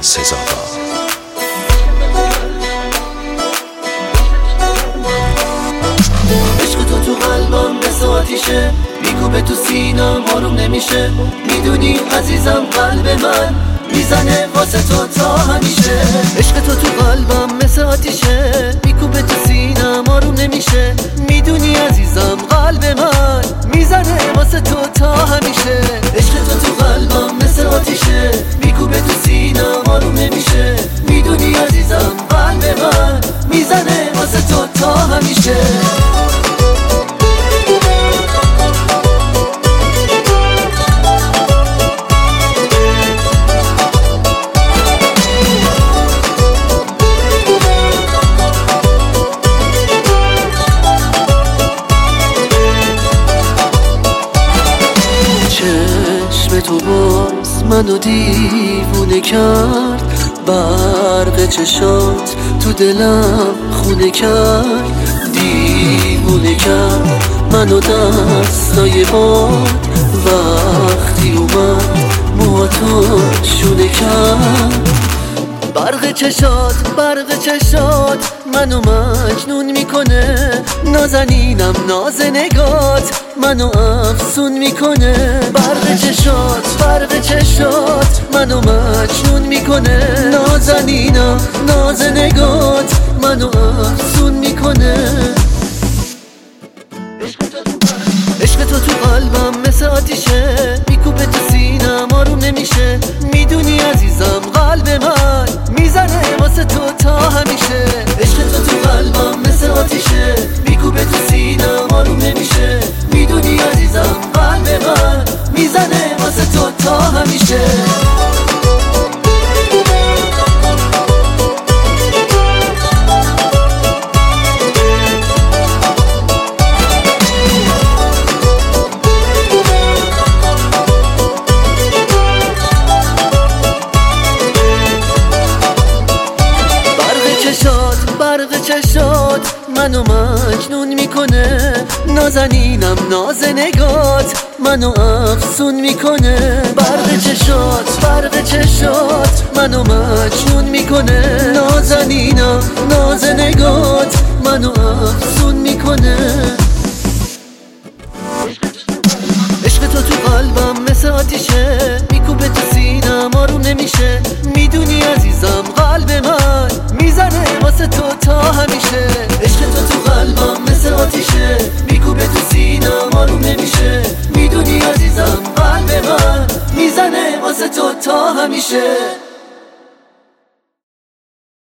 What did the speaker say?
سزاوار. عشق تو قلبم مثل آتیشه، میکوبه تو سینم آروم نمیشه. میدونی عزیزم قلب من میزنه واسه تو تا همیشه. عشق تو قلبم مثل آتیشه، میکوبه تو سینم آروم نمیشه. میدونی عزیزم قلب من میزنه واسه تو تا همیشه. عشق تو قلبم مثل آتیشه، میکوبه تو سینم آروم نمیشه. میدونی عزیزم قلب من میزنه واسه تو تا همیشه. چشم تو باز منو دیوونه کرد، برق چشات تو دلم خونه کرد. دیوونه کرد منو دستای باد، وقتی اومد موهاتو شونه کرد. برق چشات منو مجنون میکنه. نازنینم ناز نگات منو افسون میکنه. برق چشات منو مجنون میکنه. نازنینم ناز نگات منو افسون میکنه. عشق تو قلبم مثل آتیشه، میکوبه تو سینم آروم نمیشه. میدونی عزیزم قلب من میزنه واسه تو تا همیشه. عشق تو قلبم مثل آتیشه، میکوبه تو سینم آروم نمیشه. میدونی عزیزم قلب من میزنه واسه تو تا همیشه. برق چشات منو مجنون میکنه. نازنینم ناز نگات منو افسون میکنه. برق چشات منو مجنون میکنه. نازنینم ناز نگات منو افسون میکنه. عشق تو قلبم مثل آتیشه، میکوبه تو سینم آروم نمیشه. میدونی عزیزم قلب من میزنه واسه تو تا همیشه. عشق تو قلبم مثل آتیشه، میکوبه تو سینم آروم نمیشه. میدونی عزیزم قلب من میزنه واسه تو تا همیشه.